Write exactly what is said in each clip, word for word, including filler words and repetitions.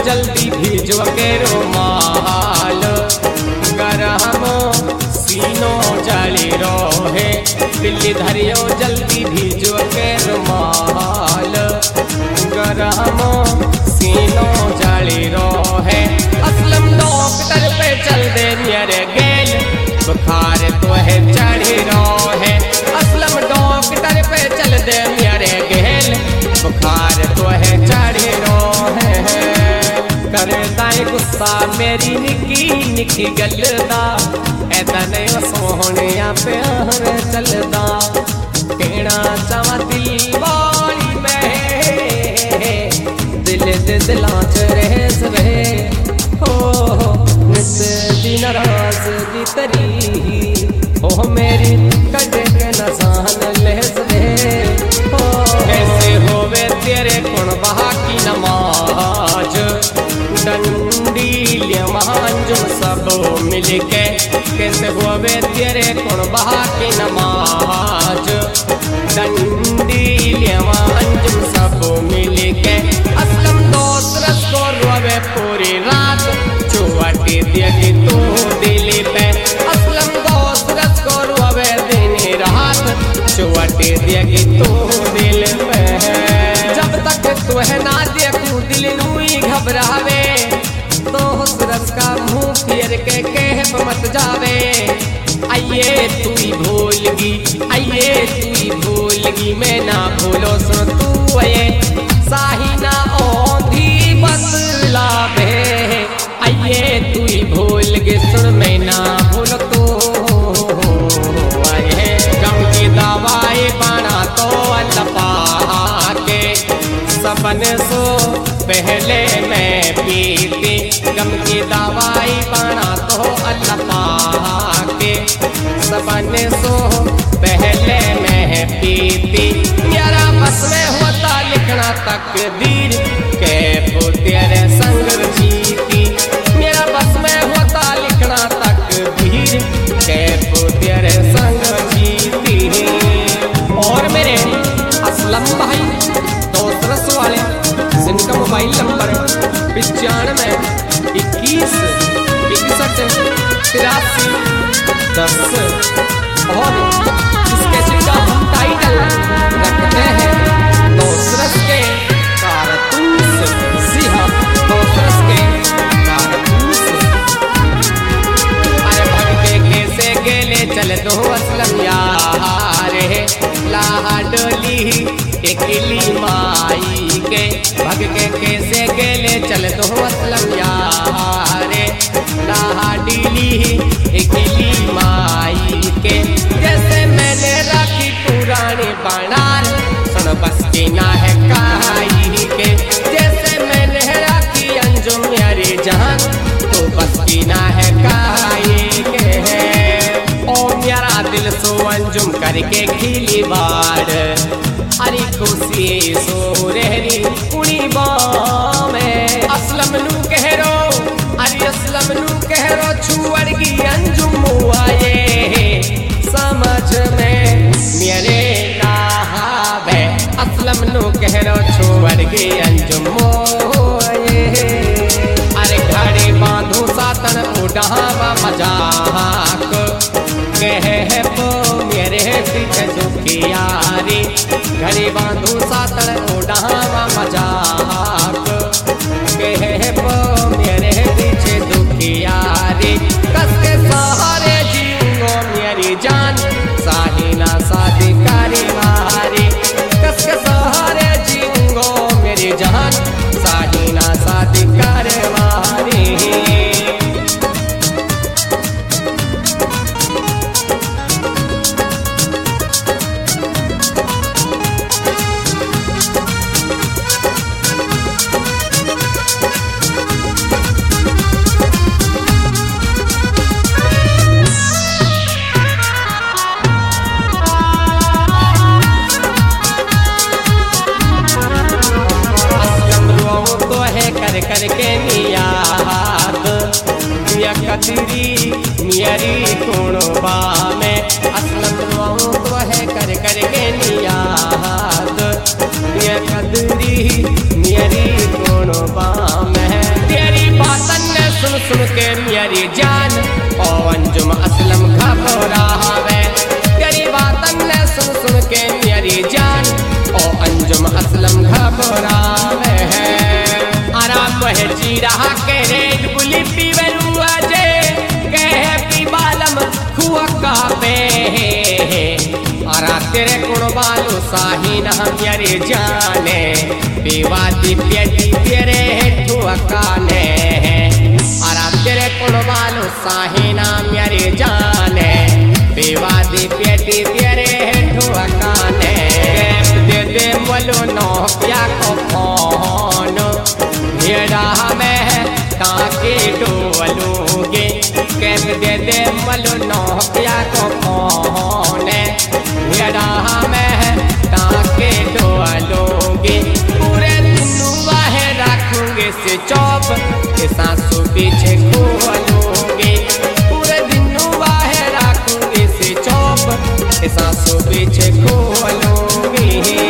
जल्दी भीजो के रुमाल, गरम सीनो जली रोहे, दिल्ली धरियो जल्दी भीजो के रुमाल, गरम सीनो जली रोहे। असलम डॉक्टर पे चल दे मेरे गेल, बुखार तो है चढ़ी रोहे। असलम डॉक्टर पे चल दे मेरे गेल, बुखार तो है चढ़ी रोहे। करदा है गुस्सा मेरी निकी निकी गलदा, ऐदा नहीं सोहनिया प्यार चलदा। कहना चावा दिल वाली में, दिल दे दिलां च रह सवे हो, नित दी नाराज़गी तरी हो मेरी कट के नसान ले सवे हो। कैसे होवे तेरे कुण बहा की नमाज, डंडी लियमांजुम सब मिलके। कैसे होवे तेरे कुण बहा की नमाज, डंडी लियमांजुम सब मिलके। असलम दोस्त रस को रोवे पूरी रात, चुवटी दियगी तू दिल पे। असलम दोस्त रस को रोवे दिन रात, चुवटी दियगी तू दिल पे। जब तक तू है ना देखूं दिल नूई घबरावे, तो हुस्रस का मुंह फेर के कह मत जावे। आइए तू ही भूलगी, आइए तू ही भूलगी, मैं ना भूलो सुन तू आए। साहिना औंधी बतलावे, आइए तू ही भूल गे सुन मैं ना भूल तो आए। गम की दवाई बना तो अल्लाह के, सपन सो पहले मैं पीती। गम की दवाई बना तो अल्लाह के, सपन सो पहले मैं पीती। यारा बस में होता लिखना तकदीर, के वो तेरे संग जीती। मेरा बस में होता लिखना तकदीर, के वो तेरे संग जीती। और मेरे असलम भाई दोस्त रस वाले, जिनका मोबाइल नंबर पचानवे इक्कीस इकसठ तिरासी दस, और इसके सिक्का हम टाइटल रखते हैं दोस्त रस के कारतूस। जी हाँ, दोस्त रस के कारतूस। अरे भगके कैसे गेले चल दो असलम यार, लाडली एकली माई के। भगके कैसे गेले चल दो असलम यार, लाडली एकली माई के। जैसे मैंने राखी पुरानी बनार, सुन बस की ना है काई के। जैसे मैंने राखी अंजुम यारी जान, तो बस की ना है काई के। ओ मेरा दिल सो अंजुम करके खिली बाड़, अरे खुशी सो रहरी कुड़ी में। असलम नू कह रो, अरे असलम नू कह रो, छुअड़गी अंजुम आए समझ में मेरे नावे। असलम नू कह रो, छुअड़गी अंजुम आए। अरे घड़ी बांधू सातन उड़ावा मजाक, कह पो मेरे पीछे दुखियारी। घड़ी बांधू सातन उड़ावा मजाक, कह पो मेरे पीछे दुखियारी। कस के सहारे जीऊंगो मेरी जान, साहिना शादी कारी मारी। कस के सहारे जीऊंगो मेरी जान, साहिना शादी कारी मारी। करके नियाद दिया कतरी नियरी कोणबा में। असलम रोऊं तो है कर करके नियाद दिया कतरी नियरी कोणबा में। जीरा के रेड बुली पीवलू अजे कहे पी बालम खुआ का पे अरा तेरे कुण बालू साहिन हम यारे जाने पीवा दिव्य तेरे ठुकाने अरा तेरे कुण बालू साहिन हम यारे जाने पीवा दिव्य तेरे ठुकाने दे दे बोलो नो क्या को फोन भेड़ा में ताके डोलूंगे कैप दे दे बोलो नो क्या को फोन भेड़ा में ताके डोलूंगे पूरे दिन वाहे रखूंगे से चौप के सासू पीछे खोलूंगे पूरे दिन वाहे रखूंगे से चौप के सासू पीछे खोलूंगी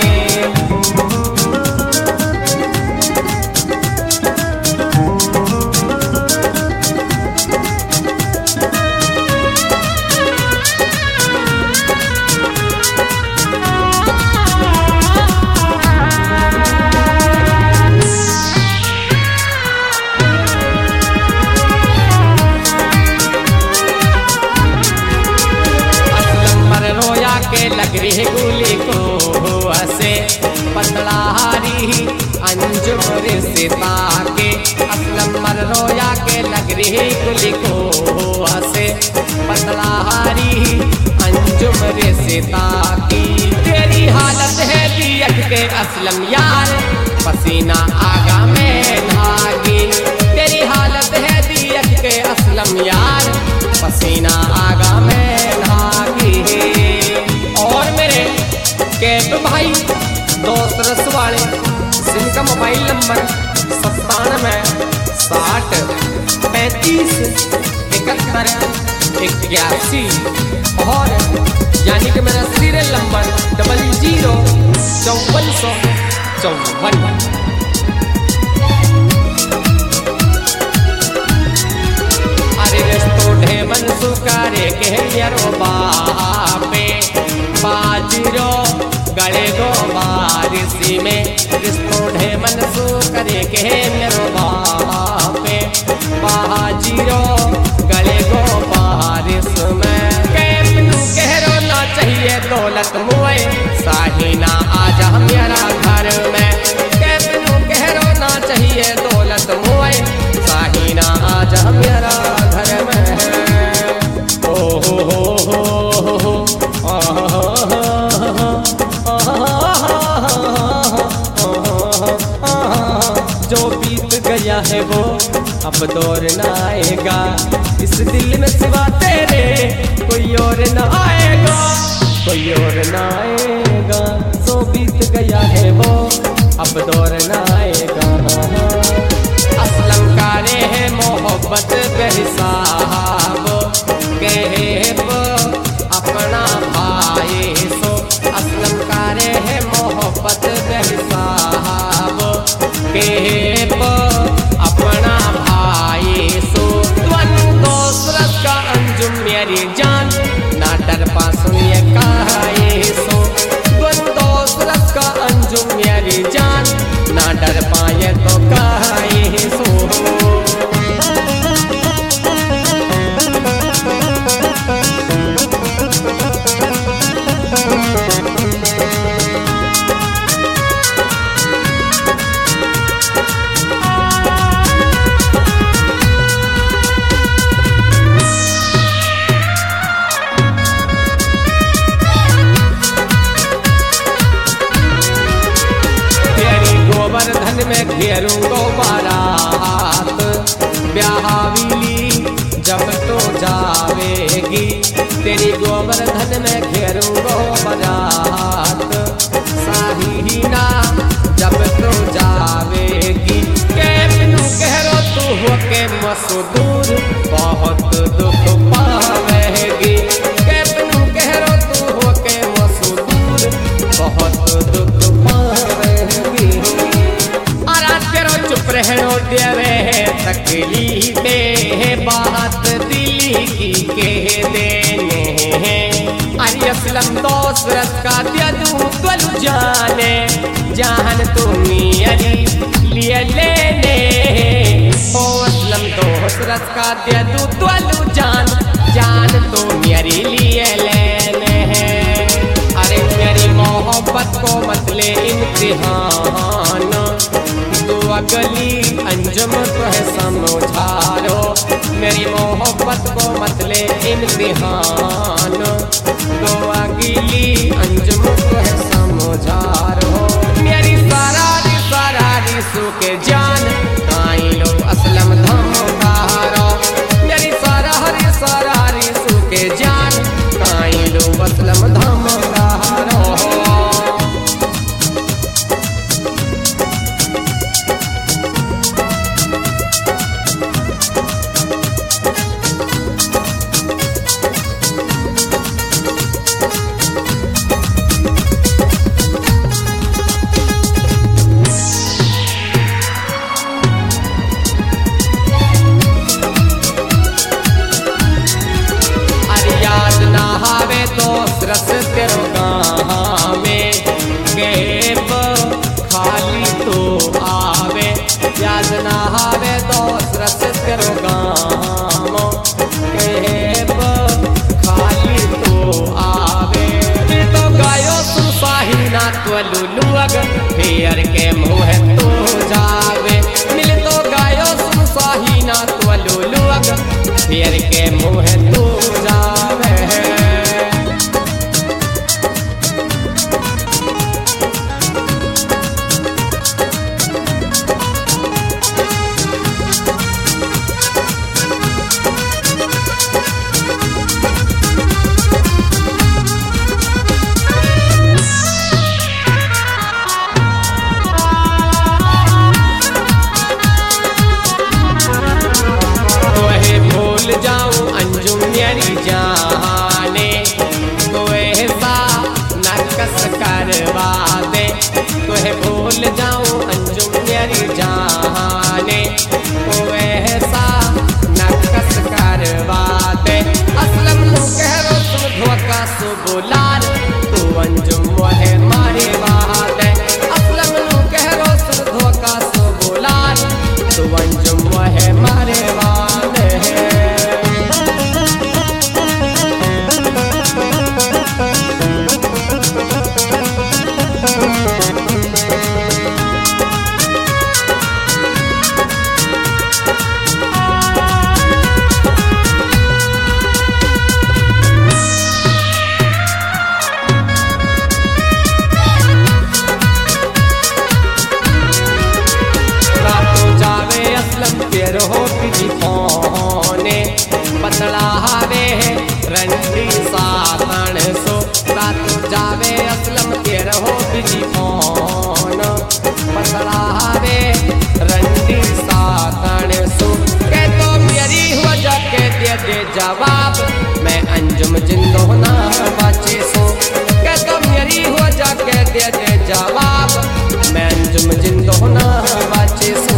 लग रही गुली को हसे पतला हारी अंजुम रिश्ता के असलम मर रोया के लग रही गुली को हसे पतला हारी अंजुम रिश्ता की तेरी हालत है दियक के असलम यार पसीना आगा में धागी तेरी हालत है दियक के असलम यार पसीना आगा में धागी और मेरे कैब भाई दोस्त रसवाड़े जिनका मोबाइल नंबर सत्तानवे साठ पैंतीस इकहत्तर इक्यासी और यानी कि मेरा सीरियल नंबर डबल जीरो चौवन सौ चौवन। अरे रिश्तो ढेमन सुकारे के यारो बापे बाजरो गले गो बारिशी में रिश्तो ढेमन सुकारे के मेरो बापे बाजीरो गले गो बारिश में कैपनू कहरो ना चाहिए दौलत मुए साहिना आजा मेरा घर में कैपनू कहरो ना चाहिए दौलत मुए साहिना आजा मेरा घर में ओ हो हो हो जो बीत गया है वो अब दौर न आएगा इस दिल में सिवा तेरे कोई और न आएगा कोई और न आएगा जो बीत गया है वो अब दौर न आएगा असलम कारे है मोहब्बत बेहिसाब कहे अपना भाई सो असलम कारे है मोहब्बत बेहिसाब कहे अपना भाई सो दोस्त का अंजुम मेरी जान ना डर पा सुनिए कहे सो दोस्त का अंजुम मेरी जान ना डर पाए तो कहे सो गोवर्धन में घेरूंगो बारात ब्याहवीली जब तो जावेगी तेरी गोवर्धन में घेरूंगो बारात साहिना जब तो जावेगी कैपनू कहरो तू हो के मसूदूर बहुत दुख पावेगी कैपनू कहरो तू हो के मसूदूर बहुत दुख पावेगी चुप रहनो देवे तकलीफे बात दिली की कह देने हैं अरे असलम दोस्त रस का दिया तू तुल जाने जान तुम्हें अली लिए लेने दोस्त रस का दे दू तोलू जान, जान तो मेरी लिए लेने हैं। अरे मेरी मोहब्बत को मत ले इम्तिहान, तू अगली अंजुम तो है समझारो। मेरी मोहब्बत को मत ले इम्तिहान, तो अगली अंजुम तो है समझारो। मेरी सरारी सरारी सुके जान, काई लो असलम धमकारो। मेरी सरारी सरारी सुके जान, काई लो असलम धमकारो। रस तेरो गाँव में गेप खाली तो आवे, याद ना आवे दोस्त रस तेरो गाँव गेप खाली तो आवे। तो गायो सुसाही ना तो लुलुअग फेर के मुँह तो जावे। मिल तो गायो सुसाही ना तो लुलुअग फेर के मुँह तो जावे। जाऊं अंजुम मेरी जाने, तो ऐसा नकस करवा दे। तुहे भूल जाऊं अंजुम मेरी जाने, तो ऐसा नकस करवा दे। असलम नु कह रो तुम धोखा सो बुलार, तू अंजुम वहे मारे बात है। असलम नु कह रो तुम धोखा सो बुलार, तू अंजुम वहे मारे बात है। हो किसी फोने पतला हावे रंडी सातन सो, रात जावे असलम तेर हो किसी फोन पतला हावे रंडी सातन सो। के तो मेरी हो जाके दे दे जवाब, मैं अंजुम जिंदो ना बचे सो। के तो मेरी हो जाके दे दे जवाब, मैं अंजुम जिंदो ना बचे सो।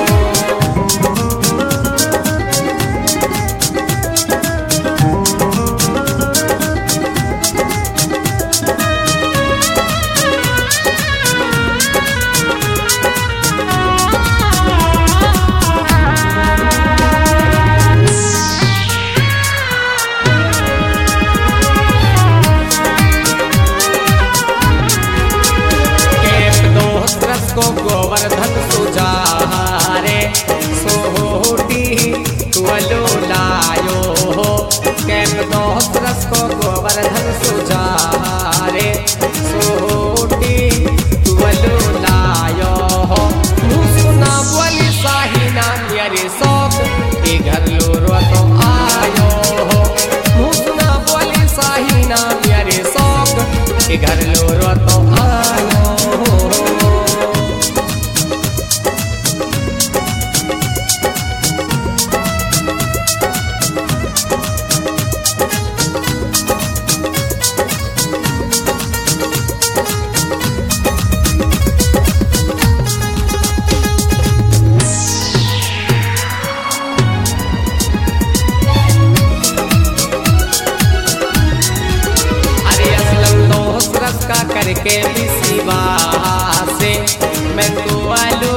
गोवर्धन सुजारे सोहोटी तुअलो लायो हो। कैप दोस्त रस को गोवर्धन सुजारे सोहोटी तुअलो लायो हो। सुना बोली साहिना मेरे शौक के घर लो रो तो आयो हो। सुना बोली साहिना मेरे शौक के घर लो रो तो आयो हो। करके भी सिवा से मैं तो आलू